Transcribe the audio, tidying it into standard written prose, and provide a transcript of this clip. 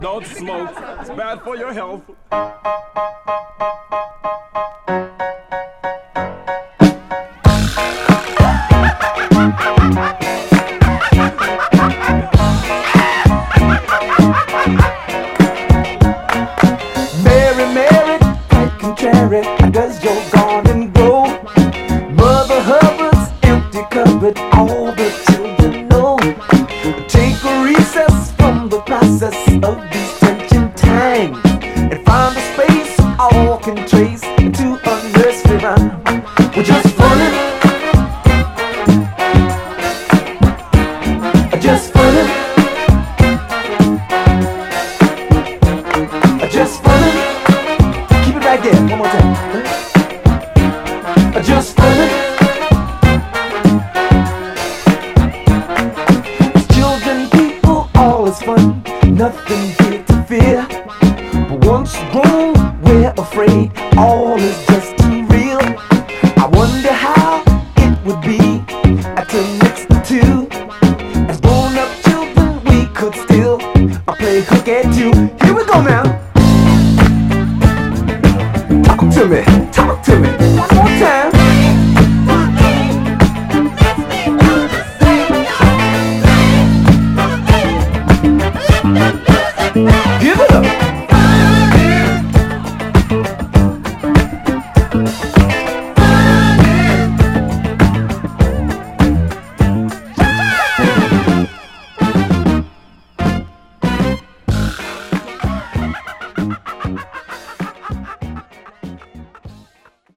Don't smoke. It's bad for your health. Mary, Mary, quite contrary, how does your garden grow? Mother Hubbard's empty cupboard, all the children know. Take a recess from the process of these tension times and find a space all can trace to a nursery rhyme. We're just funny, just funny, just funny. Keep it right there, one more time. Just funny. Children, people, all is fun, nothing here to fear. But once grown, we're afraid all is just too real. I wonder how it would be to mix the two. As grown-up children, we could still play hook at two. Here we go now.